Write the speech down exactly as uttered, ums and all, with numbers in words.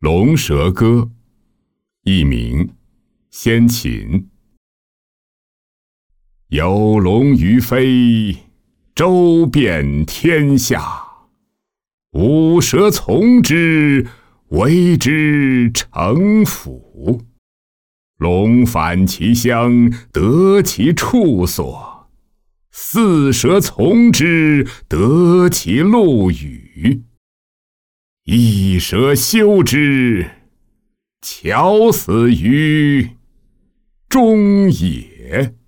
龙蛇歌，佚名，先秦。有龙于飞，周遍天下。五蛇从之，为之成府。龙返其乡，得其处所；四蛇从之，得其陆羽。一蛇休之，樵死于中野。